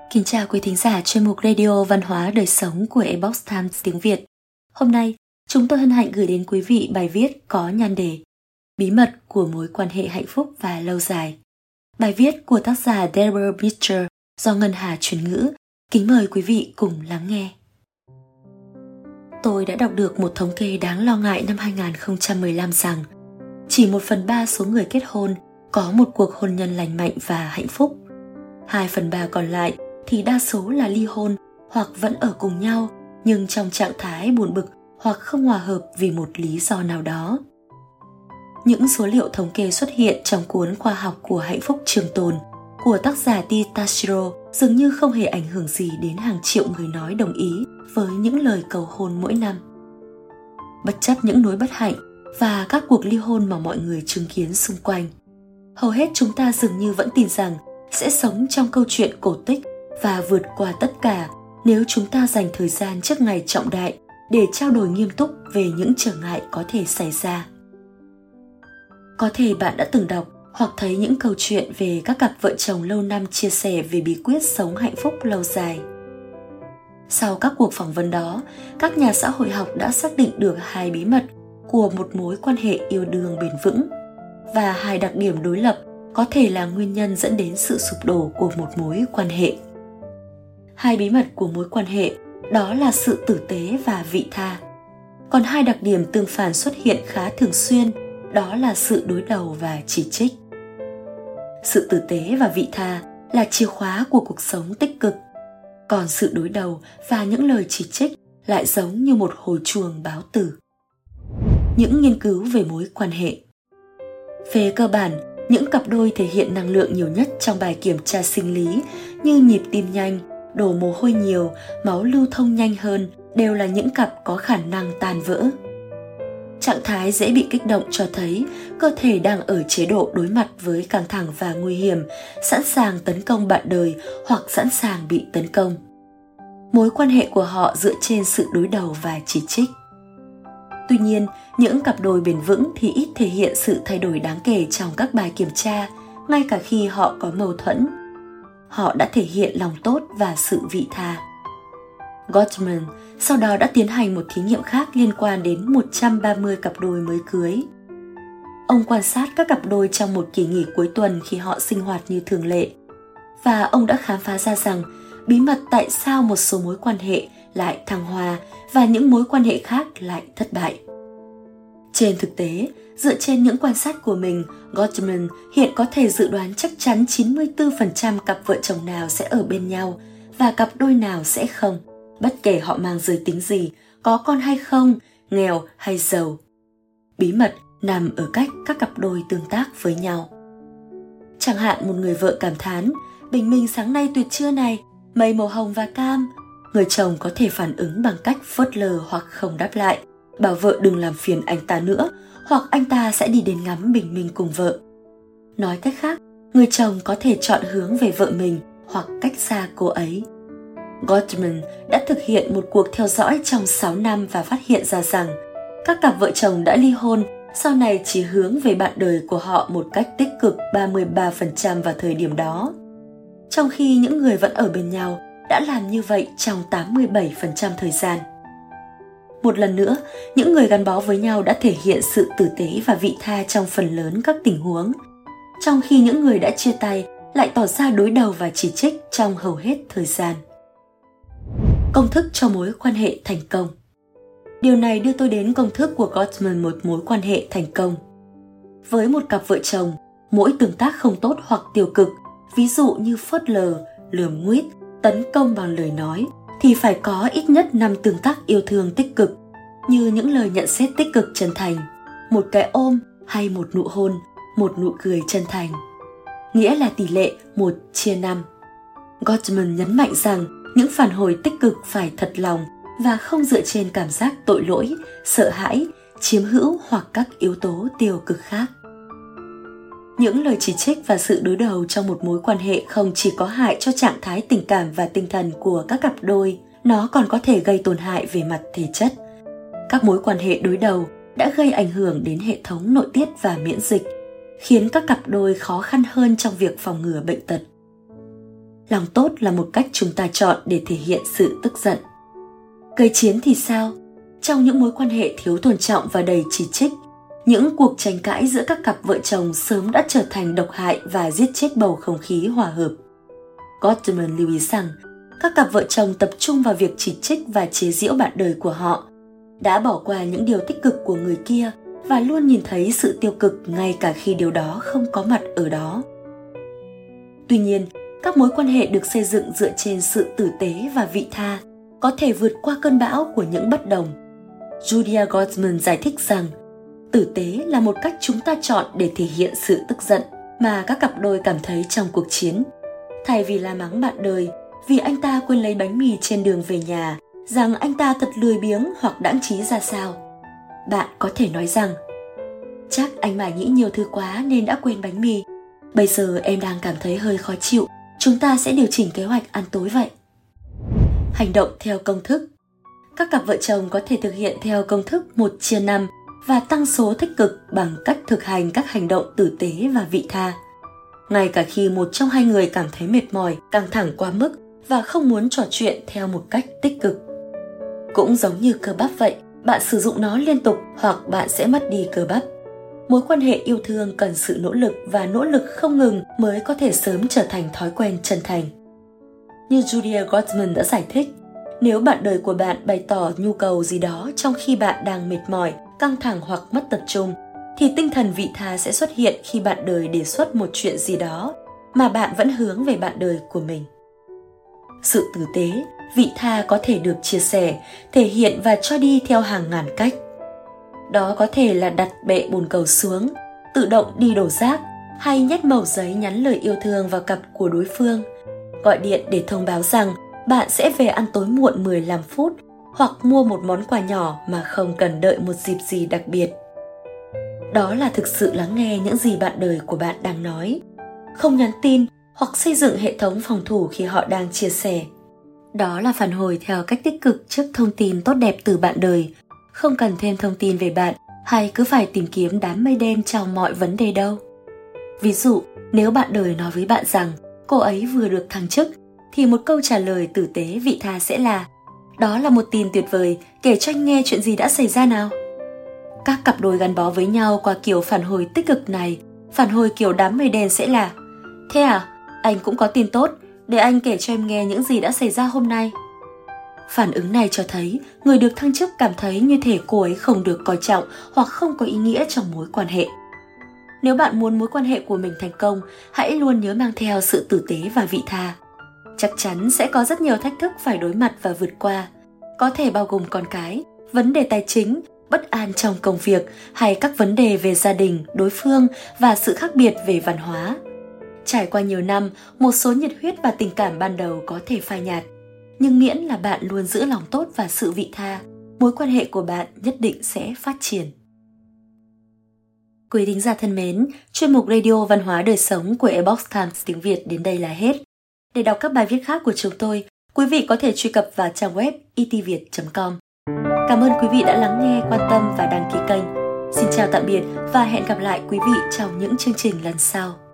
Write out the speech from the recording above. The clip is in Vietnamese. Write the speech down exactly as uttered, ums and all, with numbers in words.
Kính chào quý thính giả chuyên mục Radio Văn hóa Đời Sống của Epoch Times tiếng Việt. Hôm nay, chúng tôi hân hạnh gửi đến quý vị bài viết có nhan đề Bí mật của mối quan hệ hạnh phúc và lâu dài. Bài viết của tác giả Deborah Beecher do Ngân Hà chuyển ngữ. Kính mời quý vị cùng lắng nghe. Tôi đã đọc được một thống kê đáng lo ngại năm hai không một lăm rằng chỉ một phần ba số người kết hôn có một cuộc hôn nhân lành mạnh và hạnh phúc. Hai phần ba còn lại thì đa số là ly hôn hoặc vẫn ở cùng nhau nhưng trong trạng thái buồn bực hoặc không hòa hợp vì một lý do nào đó. Những số liệu thống kê xuất hiện trong cuốn Khoa học của hạnh phúc trường tồn của tác giả T. Tashiro dường như không hề ảnh hưởng gì đến hàng triệu người nói đồng ý với những lời cầu hôn mỗi năm. Bất chấp những nỗi bất hạnh và các cuộc ly hôn mà mọi người chứng kiến xung quanh, hầu hết chúng ta dường như vẫn tin rằng sẽ sống trong câu chuyện cổ tích và vượt qua tất cả nếu chúng ta dành thời gian trước ngày trọng đại để trao đổi nghiêm túc về những trở ngại có thể xảy ra. Có thể bạn đã từng đọc hoặc thấy những câu chuyện về các cặp vợ chồng lâu năm chia sẻ về bí quyết sống hạnh phúc lâu dài. Sau các cuộc phỏng vấn đó, các nhà xã hội học đã xác định được hai bí mật của một mối quan hệ yêu đương bền vững và hai đặc điểm đối lập có thể là nguyên nhân dẫn đến sự sụp đổ của một mối quan hệ. Hai bí mật của mối quan hệ đó là sự tử tế và vị tha. Còn hai đặc điểm tương phản xuất hiện khá thường xuyên, đó là sự đối đầu và chỉ trích. Sự tử tế và vị tha là chìa khóa của cuộc sống tích cực, còn sự đối đầu và những lời chỉ trích lại giống như một hồi chuông báo tử. Những nghiên cứu về mối quan hệ. Về cơ bản, những cặp đôi thể hiện năng lượng nhiều nhất trong bài kiểm tra sinh lý như nhịp tim nhanh, đổ mồ hôi nhiều, máu lưu thông nhanh hơn đều là những cặp có khả năng tan vỡ. Trạng thái dễ bị kích động cho thấy cơ thể đang ở chế độ đối mặt với căng thẳng và nguy hiểm, sẵn sàng tấn công bạn đời hoặc sẵn sàng bị tấn công. Mối quan hệ của họ dựa trên sự đối đầu và chỉ trích. Tuy nhiên, những cặp đôi bền vững thì ít thể hiện sự thay đổi đáng kể trong các bài kiểm tra, ngay cả khi họ có mâu thuẫn. Họ đã thể hiện lòng tốt và sự vị tha. Gottman sau đó đã tiến hành một thí nghiệm khác liên quan đến một trăm ba mươi cặp đôi mới cưới. Ông quan sát các cặp đôi trong một kỳ nghỉ cuối tuần khi họ sinh hoạt như thường lệ, và ông đã khám phá ra rằng bí mật tại sao một số mối quan hệ lại thăng hoa và những mối quan hệ khác lại thất bại. Trên thực tế, dựa trên những quan sát của mình, Gottman hiện có thể dự đoán chắc chắn chín mươi tư phần trăm cặp vợ chồng nào sẽ ở bên nhau và cặp đôi nào sẽ không, bất kể họ mang giới tính gì, có con hay không, nghèo hay giàu. Bí mật nằm ở cách các cặp đôi tương tác với nhau. Chẳng hạn một người vợ cảm thán, bình minh sáng nay tuyệt trưa này, mây màu hồng và cam. Người chồng có thể phản ứng bằng cách phớt lờ hoặc không đáp lại, bảo vợ đừng làm phiền anh ta nữa, hoặc anh ta sẽ đi đến ngắm bình minh cùng vợ. Nói cách khác, người chồng có thể chọn hướng về vợ mình hoặc cách xa cô ấy. Gottman đã thực hiện một cuộc theo dõi trong sáu năm và phát hiện ra rằng các cặp vợ chồng đã ly hôn sau này chỉ hướng về bạn đời của họ một cách tích cực ba mươi ba phần trăm vào thời điểm đó, trong khi những người vẫn ở bên nhau đã làm như vậy trong tám mươi bảy phần trăm thời gian. Một lần nữa, những người gắn bó với nhau đã thể hiện sự tử tế và vị tha trong phần lớn các tình huống, trong khi những người đã chia tay lại tỏ ra đối đầu và chỉ trích trong hầu hết thời gian. Công thức cho mối quan hệ thành công. Điều này đưa tôi đến công thức của Gottman một mối quan hệ thành công. Với một cặp vợ chồng, mỗi tương tác không tốt hoặc tiêu cực, ví dụ như phớt lờ, lườm nguýt, tấn công bằng lời nói, thì phải có ít nhất năm tương tác yêu thương tích cực, như những lời nhận xét tích cực chân thành, một cái ôm hay một nụ hôn, một nụ cười chân thành. Nghĩa là tỷ lệ một chia năm. Gottman nhấn mạnh rằng những phản hồi tích cực phải thật lòng và không dựa trên cảm giác tội lỗi, sợ hãi, chiếm hữu hoặc các yếu tố tiêu cực khác. Những lời chỉ trích và sự đối đầu trong một mối quan hệ không chỉ có hại cho trạng thái tình cảm và tinh thần của các cặp đôi, nó còn có thể gây tổn hại về mặt thể chất. Các mối quan hệ đối đầu đã gây ảnh hưởng đến hệ thống nội tiết và miễn dịch, khiến các cặp đôi khó khăn hơn trong việc phòng ngừa bệnh tật. Lòng tốt là một cách chúng ta chọn để thể hiện sự tức giận. Gây chiến thì sao? Trong những mối quan hệ thiếu tôn trọng và đầy chỉ trích, những cuộc tranh cãi giữa các cặp vợ chồng sớm đã trở thành độc hại và giết chết bầu không khí hòa hợp. Gottman lưu ý rằng, các cặp vợ chồng tập trung vào việc chỉ trích và chế giễu bạn đời của họ, đã bỏ qua những điều tích cực của người kia và luôn nhìn thấy sự tiêu cực ngay cả khi điều đó không có mặt ở đó. Tuy nhiên, các mối quan hệ được xây dựng dựa trên sự tử tế và vị tha có thể vượt qua cơn bão của những bất đồng. Julia Gottman giải thích rằng, tử tế là một cách chúng ta chọn để thể hiện sự tức giận mà các cặp đôi cảm thấy trong cuộc chiến. Thay vì la mắng bạn đời vì anh ta quên lấy bánh mì trên đường về nhà, rằng anh ta thật lười biếng hoặc đãng trí ra sao, bạn có thể nói rằng, chắc anh mải nghĩ nhiều thứ quá nên đã quên bánh mì. Bây giờ em đang cảm thấy hơi khó chịu, chúng ta sẽ điều chỉnh kế hoạch ăn tối vậy. Hành động theo công thức. Các cặp vợ chồng có thể thực hiện theo công thức một chia năm và tăng số tích cực bằng cách thực hành các hành động tử tế và vị tha. Ngay cả khi một trong hai người cảm thấy mệt mỏi, căng thẳng quá mức và không muốn trò chuyện theo một cách tích cực. Cũng giống như cơ bắp vậy, bạn sử dụng nó liên tục hoặc bạn sẽ mất đi cơ bắp. Mối quan hệ yêu thương cần sự nỗ lực và nỗ lực không ngừng mới có thể sớm trở thành thói quen chân thành. Như Julia Gottman đã giải thích, nếu bạn đời của bạn bày tỏ nhu cầu gì đó trong khi bạn đang mệt mỏi, căng thẳng hoặc mất tập trung, thì tinh thần vị tha sẽ xuất hiện khi bạn đời đề xuất một chuyện gì đó mà bạn vẫn hướng về bạn đời của mình. Sự tử tế, vị tha có thể được chia sẻ, thể hiện và cho đi theo hàng ngàn cách. Đó có thể là đặt bệ bồn cầu xuống, tự động đi đổ rác hay nhét mẩu giấy nhắn lời yêu thương vào cặp của đối phương, gọi điện để thông báo rằng bạn sẽ về ăn tối muộn mười lăm phút hoặc mua một món quà nhỏ mà không cần đợi một dịp gì đặc biệt. Đó là thực sự lắng nghe những gì bạn đời của bạn đang nói, không nhắn tin hoặc xây dựng hệ thống phòng thủ khi họ đang chia sẻ. Đó là phản hồi theo cách tích cực trước thông tin tốt đẹp từ bạn đời, không cần thêm thông tin về bạn hay cứ phải tìm kiếm đám mây đen trong mọi vấn đề đâu. Ví dụ, nếu bạn đời nói với bạn rằng cô ấy vừa được thăng chức, thì một câu trả lời tử tế vị tha sẽ là: đó là một tin tuyệt vời, kể cho anh nghe chuyện gì đã xảy ra nào. Các cặp đôi gắn bó với nhau qua kiểu phản hồi tích cực này, phản hồi kiểu đám mây đen sẽ là: thế à, anh cũng có tin tốt, để anh kể cho em nghe những gì đã xảy ra hôm nay. Phản ứng này cho thấy người được thăng chức cảm thấy như thể cô ấy không được coi trọng hoặc không có ý nghĩa trong mối quan hệ. Nếu bạn muốn mối quan hệ của mình thành công, hãy luôn nhớ mang theo sự tử tế và vị tha. Chắc chắn sẽ có rất nhiều thách thức phải đối mặt và vượt qua, có thể bao gồm con cái, vấn đề tài chính, bất an trong công việc hay các vấn đề về gia đình, đối phương và sự khác biệt về văn hóa. Trải qua nhiều năm, một số nhiệt huyết và tình cảm ban đầu có thể phai nhạt, nhưng miễn là bạn luôn giữ lòng tốt và sự vị tha, mối quan hệ của bạn nhất định sẽ phát triển. Quý thính giả thân mến, chuyên mục Radio Văn hóa Đời Sống của Epoch Times tiếng Việt đến đây là hết. Để đọc các bài viết khác của chúng tôi, quý vị có thể truy cập vào trang web i t viet chấm com. Cảm ơn quý vị đã lắng nghe, quan tâm và đăng ký kênh. Xin chào tạm biệt và hẹn gặp lại quý vị trong những chương trình lần sau.